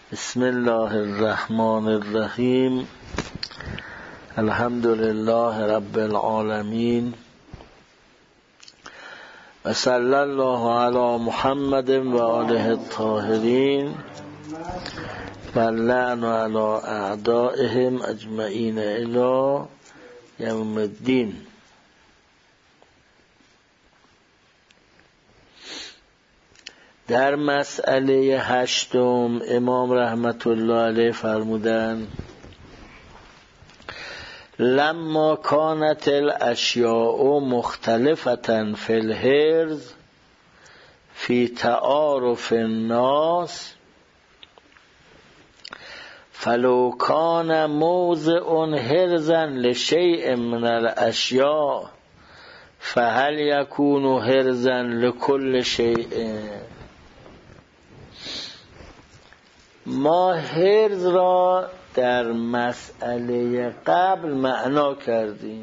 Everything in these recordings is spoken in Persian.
بسم الله الرحمن الرحیم. الحمد لله رب العالمین و صلی الله علی محمد و آله الطاهرین و لعن علی اعدائهم اجمعین الی یوم الدین. در مسئله 8 امام رحمت الله علیه فرمودن لما کانت الاشیاء مختلفة فی الحرز فی تعارف الناس فلو کان موضع حرزا لشیء من الاشیاء فهل یکون حرزا لکل شیء. ما حرز را در مسئله قبل معنا کردیم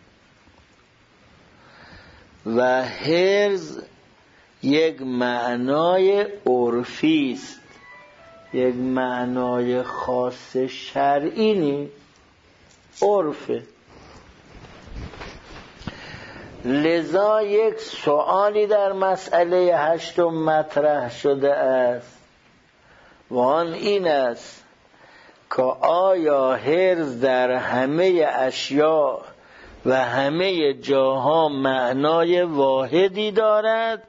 و حرز یک معنای عرفی است، یک معنای خاص شرعی نیست، عرفه. لذا یک سوالی در مسئله 8 مطرح شده است و آن این است که آیا حرز در همه اشیاء و همه جاها معنای واحدی دارد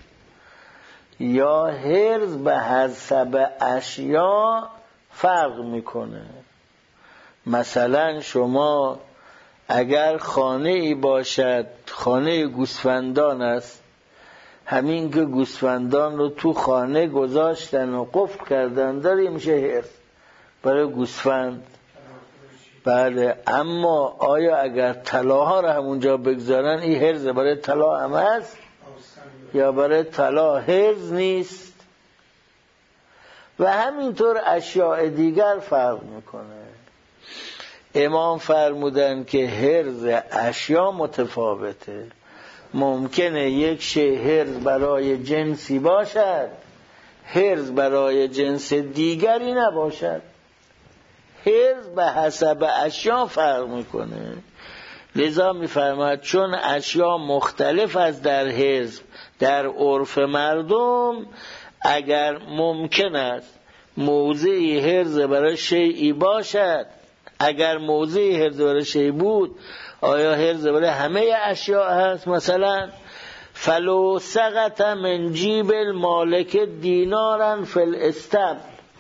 یا حرز به حسب اشیاء فرق میکنه؟ مثلا شما اگر خانه ای باشد، خانه گوسفندان است، همین که گوسفندان رو تو خانه گذاشتن و قفل کردن داره میشه حرز برای گوسفند. بله، اما آیا اگر طلاها رو همونجا بگذارن این حرز برای طلا هم هست یا برای طلا حرز نیست؟ و همینطور اشیاء دیگر فرق میکنه. امام فرمودن که حرز اشیاء متفاوته. ممکنه یک شی حرز برای جنسی باشد، حرز برای جنس دیگری نباشد. حرز به حسب اشیاء فرق میکنه. لذا میفرماید چون اشیاء مختلف از در حرز در عرف مردم، اگر ممکن است موضعی حرز برای شیئی باشد، اگر موضعی حرز برای شیئی بود آیا حرز برای همه اشیاء هست؟ مثلا فلو سقط من جیب المالک دینارا فی الاسطبل،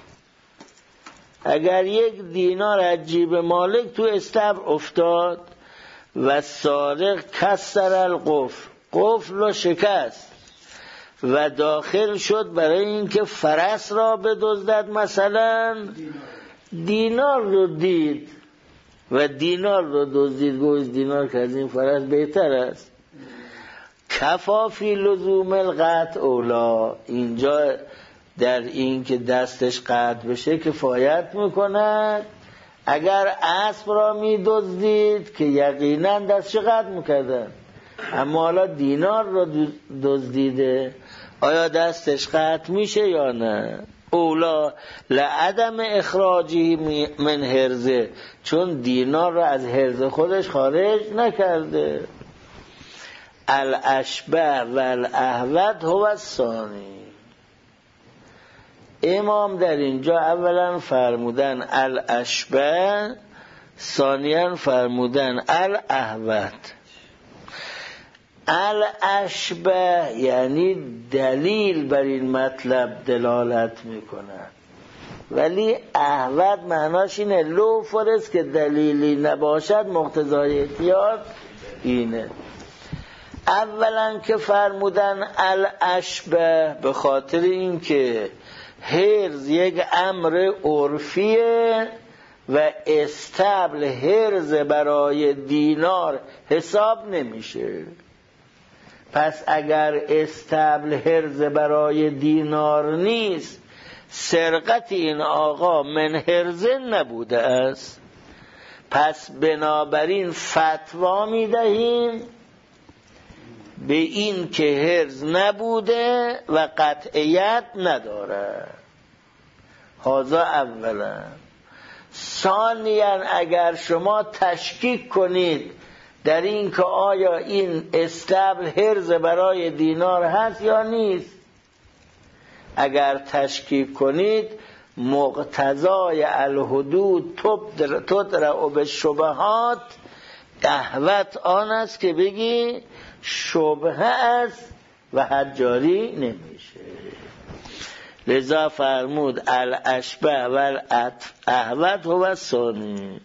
اگر یک دینار از جیب مالک تو استبل افتاد و سارق کسر القفل، قفل رو شکست و داخل شد برای اینکه فرس را بدزدد، مثلا دینار رو دید و دینار رو دزدید، گوش دینار که از این فرس بهتر است، کفافی لزوم القطع اولا، اینجا در این که دستش قطع بشه کفایت میکند. اگر اسب را میدزدید که یقینا دستش قطع میکردن، اما حالا دینار را دزدیده، آیا دستش قطع میشه یا نه؟ اولا لعدم اخراجی من حرزه، چون دینار را از حرز خودش خارج نکرده. الاشبه و الاهود هو الثانی. امام در اینجا اولا فرمودن الاشبه، ثانیا فرمودن الاهود. الاشبه یعنی دلیل بر این مطلب دلالت میکنه، ولی اهود معناش اینه لو فرض که دلیلی نباشد مقتضای احتیاط اینه. اولا که فرمودن الاشبه به خاطر این که حرز یک امر عرفیه و استبل حرز برای دینار حساب نمیشه. پس اگر استبل حرز برای دینار نیست، سرقت این آقا من حرز نبوده است. پس بنابراین فتوا میدهیم به این که حرز نبوده و قطعیت نداره. هذا اولا. ثانیاً اگر شما تشکیک کنید در این که آیا این استبل حرز برای دینار هست یا نیست، اگر تشکیک کنید مقتضای الحدود تدرع بالشبهات، دعوت آن است که بگی شبهه است و حد جاری نمیشه. لذا فرمود الاشبه و الاحوط هو الثانی.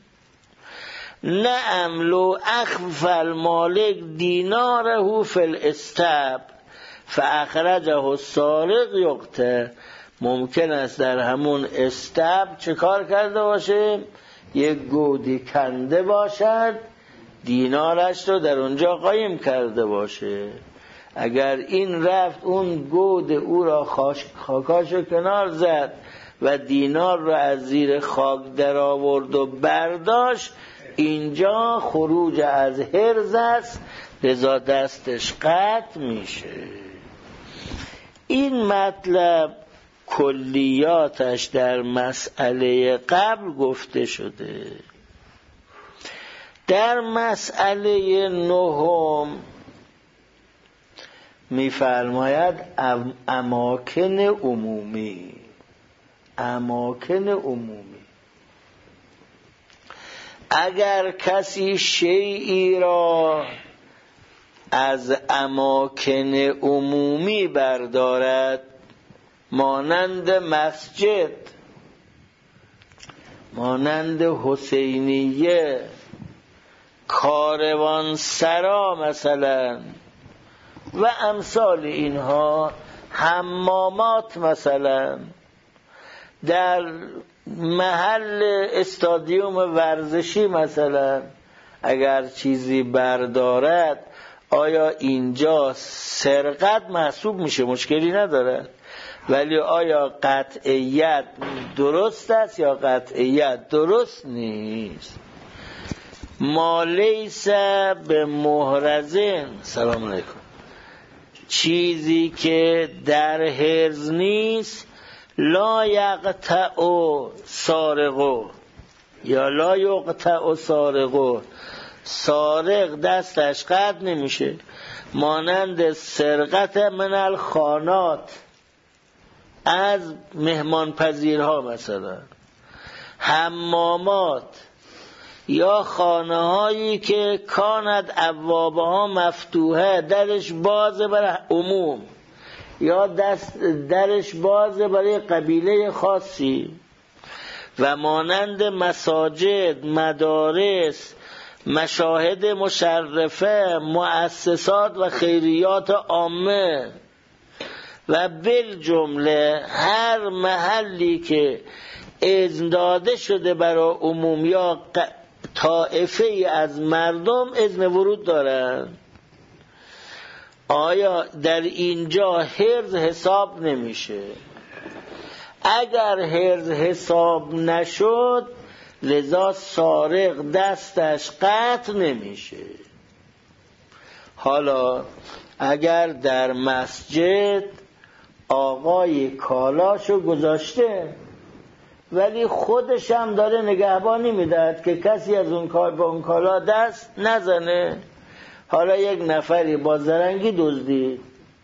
نعم لو اخف المالک دیناره فی الاستبل فاخرجه السارق یقطع. ممکن است در همون استبل چه کار کرده باشه؟ یک گودی کنده باشد، دینارش رو در اونجا قایم کرده باشه. اگر این رفت اون گود او را خاکاش رو کنار زد و دینار رو از زیر خاک در آورد و برداشت، اینجا خروج از حرز است، لذا دستش قطع میشه. این مطلب کلیاتش در مسئله قبل گفته شده. در مسئله نهم می‌فرماید اماکن عمومی. اماکن عمومی، اگر کسی شیئی را از اماکن عمومی بردارد، مانند مسجد، مانند حسینیه، کاروانسرا مثلا و امثال اینها، حمامات مثلا، در محل استادیوم ورزشی مثلا اگر چیزی بردارد، آیا اینجا سرقت محسوب میشه؟ مشکلی نداره. ولی آیا قطعیت درست است یا قطعیت درست نیست؟ ما لیس به محرزن، سلام علیکم، چیزی که در حرز نیست، لا یقطع سارقو یا لا یقطع سارقو، سارق دستش قطع نمیشه. مانند سرقت من الخانات، از مهمان پذیرها مثلا، حمامات یا خانه هایی که کاند ابوابها مفتوحه، درش بازه برای عموم یا درش بازه برای قبیله خاصی، و مانند مساجد، مدارس، مشاهد مشرفه، مؤسسات و خیریات عامه و بالجمله هر محلی که اذن داده شده برای عموم یا طائفه ای از مردم اذن ورود دارند، آیا در اینجا حرز حساب نمیشه؟ اگر حرز حساب نشد، لذا سارق دستش قطع نمیشه. حالا اگر در مسجد آقای کالاشو گذاشته ولی خودش هم داره نگهبانی میدهد که کسی از اون کالا دست نزنه، حالا یک نفری با زرنگی دزدید،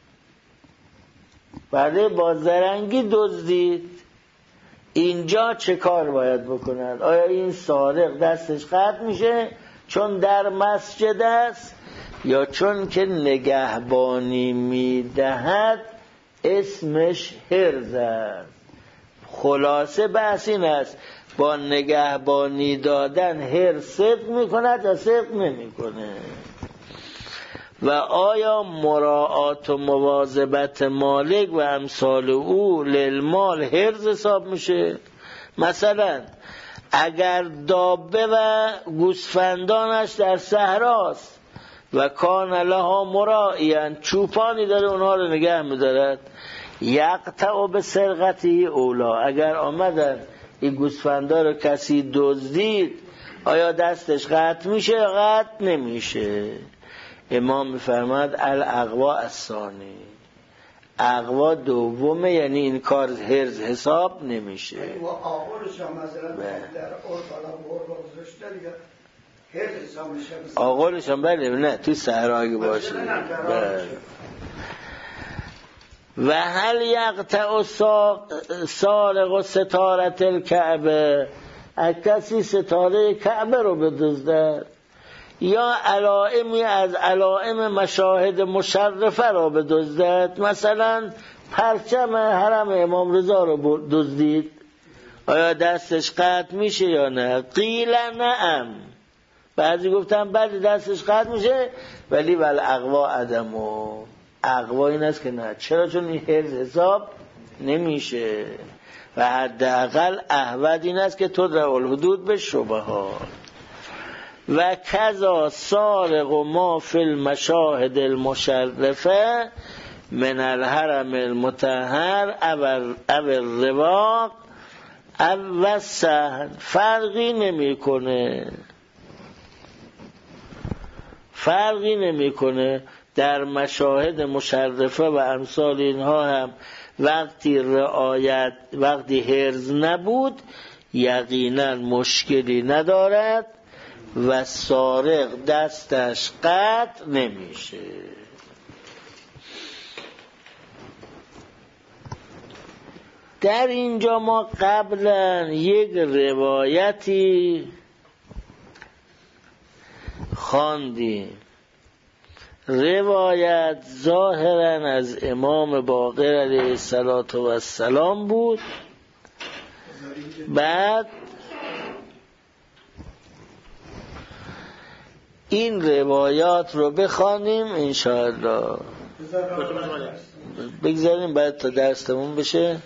بعد با زرنگی دزدید، اینجا چه کار باید بکند؟ آیا این سارق دستش قطع میشه چون در مسجد است، یا چون که نگهبانی میدهد اسمش حرز است؟ خلاصه بحث این است، با نگهبانی دادن حرز صدق میکند یا صدق نمیکنه؟ و آیا مراعات و مواظبت مالک و امثال او للمال حرز حساب میشه؟ مثلا اگر دابه و گوسفندانش در صحراست و کان لها مراعیان، چوپانی داره اونها رو نگه میدارد، یقطع به سرقتی اولا، اگر آمدن این گوسفندا رو کسی دزدید، آیا دستش قطع میشه یا قطع نمیشه؟ امام میفرماد الاقوا الثانی، اقوا دومه، یعنی این کار هرز حساب نمیشه. و آقلش هم مثلا در عرف گذاشته دیگه هرز حساب میشه. آقلش هم بله، نه تو صحرا اگه باشه. و هل یقطع سارق و ستارت الکعبه، کسی ستاره کعبه رو بدزدد یا علائمی از علائم مشاهد مشرفه را بدزدد، مثلا پرچم حرم امام رضا رو دزدید، آیا دستش قطع میشه یا نه؟ قیل نعم، بعضی گفتن بله دستش قطع میشه، ولی ول اقوا عدمو، اقوا این است که نه. چرا؟ چون این حرز حساب نمیشه و حداقل احوط این است که تدرع الحدود به شبهات. و کذا سارق و ما فی المشاهد المشرفه من الحرم المطهر او الرواق او السهل، فرقی نمیکنه در مشاهد مشرفه و امثال اینها هم وقتی حرز نبود یقینا مشکلی ندارد و سارق دستش قطع نمیشه. در اینجا ما قبلا یک روایتی خواندیم، روایت ظاهرا از امام باقر علیه السلام بود. بعد این روایات رو بخوانیم انشاءالله، بگذاریم بعد تا درس تموم بشه.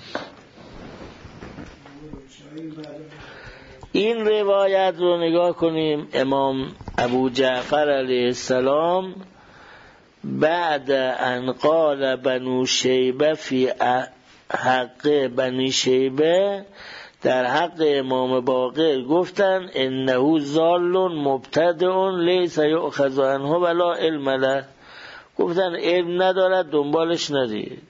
این روایت رو نگاه کنیم. امام ابو جعفر علیه السلام بعد ان قال بنو شیبه فی حق بنی شیبه، در حق امام باقر گفتن انه ضال مبتدع لیس یؤخذ عنه ولا علم له، گفتن علم ندارد دنبالش ندید.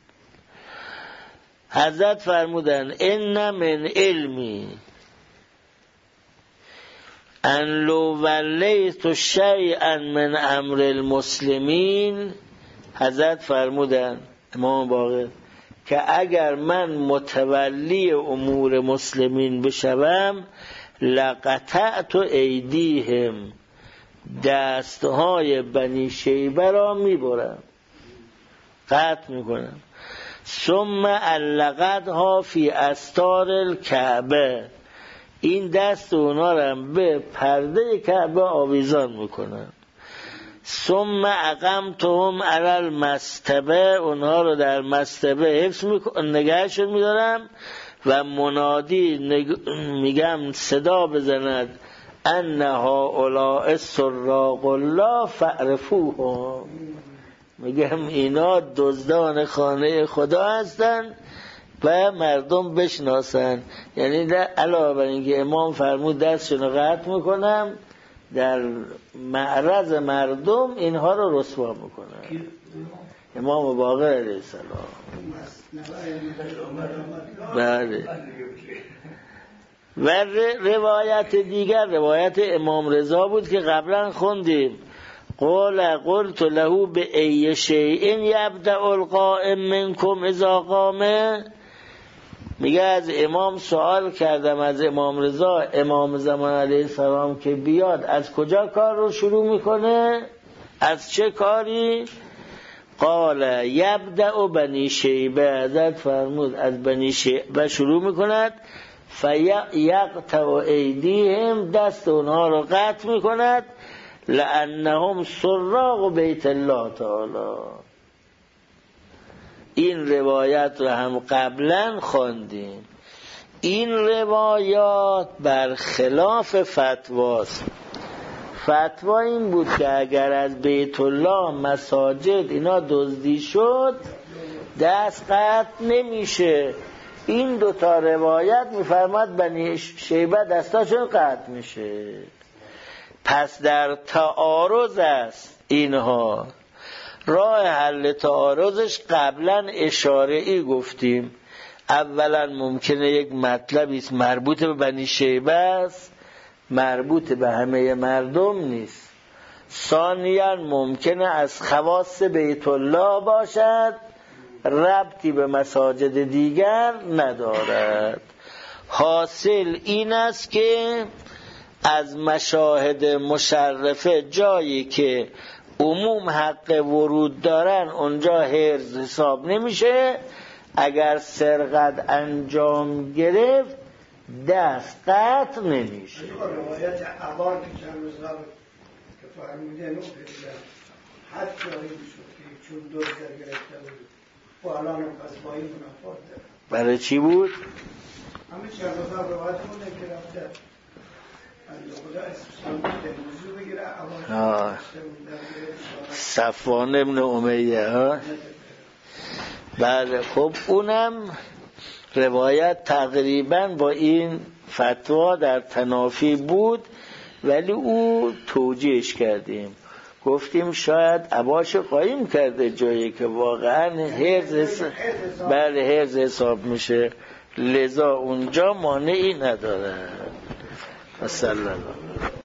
حضرت فرمودن ان من علمی ان لو ولیت شیئا من امر المسلمین، حضرت فرمودن امام باقر که اگر من متولی امور مسلمین بشوم لقطعت ایدیهم، دستهای بنی شیبه را میبرم، قطع میکنم. ثم علقتها فی استار الکعبه، این دست اونا را به پرده کعبه آویزان میکنم. ثم اقمتهم علی المستبه، اونها رو در مستبه حفظ نگهشون میدارم و منادی میگم صدا بزند ان هؤلاء سراق الله فاعرفوهم، میگم اینا دزدان خانه خدا هستن و مردم بشناسن. یعنی علاوه بر اینکه امام فرمود دستشون رو قطع میکنم، در معرض مردم اینها رو رسوا میکنن. امام باقر علیه السلام. بله. و روایت دیگر روایت امام رضا بود که قبلا خوندیم. قلت له به ای شیء یبدأ القائم منکم اذا قام، میگه از امام سوال کردم، از امام رضا امام زمان علیه السلام که بیاد از کجا کار رو شروع میکنه، از چه کاری؟ قال یبدأ بنی شیبه، حضرت فرمود از بنی شیبه شروع میکند، فیقطع ایدیهم، دست اونها رو قطع میکند، لانهم سراق بیت الله تعالی. این روایت رو هم قبلا خواندیم. این روایات برخلاف فتواست. فتوا این بود که اگر از بیت الله مساجد اینا دزدی شد دست قطع نمیشه. این دوتا روایت میفرماد بنی شیبه دستاشون قطع میشه. پس در تعارض است اینها. راه حل تعارضش قبلا اشاره‌ای گفتیم. اولا ممکنه یک مطلبی است مربوط به بنی شیبه است، مربوط به همه مردم نیست. ثانیا ممکنه از خواص بیت الله باشد، ربطی به مساجد دیگر ندارد. حاصل این است که از مشاهد مشرفه جایی که عموم حق ورود دارن اونجا حرز حساب نمیشه. اگر سرقت انجام گرفت دست قطع نمیشه. روایت عبار که چند روز قبل که فرمودن اون پیدن حد جاری شد که چون دور گرفته بود و الان هم پس با این منافات داره. برای چی بود؟ همه چند روز قبل روایت بوده که رفته خدا اسم موضوع بگیره عبار صفوان ابن امیه ها. بله خب اونم روایت تقریبا با این فتوا در تنافی بود، ولی او توجیهش کردیم، گفتیم شاید عباش قایم کرده جایی که واقعا حرز حساب میشه، لذا اونجا مانعی نداره. مثلا